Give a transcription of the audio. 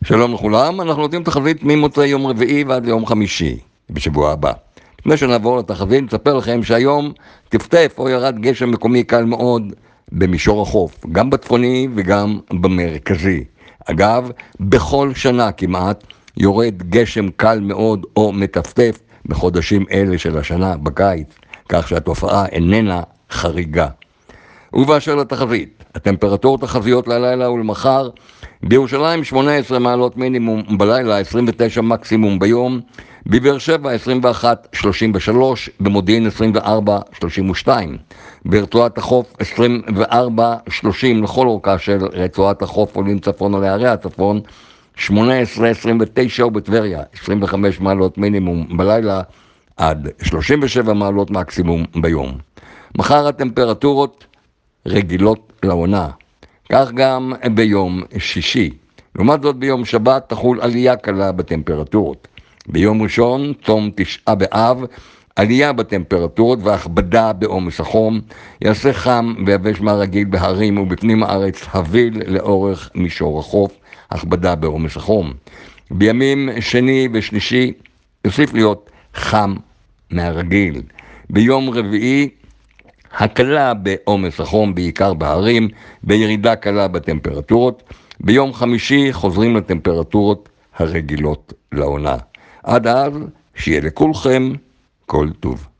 שלום לכולם, אנחנו נותנים תחזית ממוצאי יום רביעי ועד ליום חמישי בשבוע הבא. לפני שנעבור לתחזית, נספר לכם שהיום טפטף או ירד גשם מקומי קל מאוד במישור החוף, גם בצפוני וגם במרכזי. אגב, בכל שנה כמעט יורד גשם קל מאוד או מטפטף בחודשים אלה של השנה בקיץ, כך שהתופעה איננה חריגה. ובאשר לתחזית, הטמפרטורות תחזיות ללילה ולמחר: בירושלים 18 מעלות מינימום בלילה, 29 מקסימום ביום; בבאר שבע 21-33, במודיעין 24-32, ברצועת החוף 24-30 לכל אורכה של רצועת החוף עולים צפון לערי הצפון, 18-29, ובטבריה 25 מעלות מינימום בלילה עד 37 מעלות מקסימום ביום. מחר הטמפרטורות רגילות לעונה, כך גם ביום שישי. לעומת זאת, ביום שבת תחול עלייה קלה בטמפרטורות. ביום ראשון, צום תשעה באב, עלייה בטמפרטורות והכבדה בעומס החום. יעשה חם ויבש מהרגיל בהרים ובפנים הארץ הביל לאורך מישור החוף, הכבדה בעומס החום. בימים שני ושלישי יוסיף להיות חם מהרגיל. ביום רביעי הקלה בעומס החום, בעיקר בהרים, בירידה קלה בטמפרטורות. ביום חמישי חוזרים לטמפרטורות הרגילות לעונה. עד אז, שיהיה לכולכם כל טוב.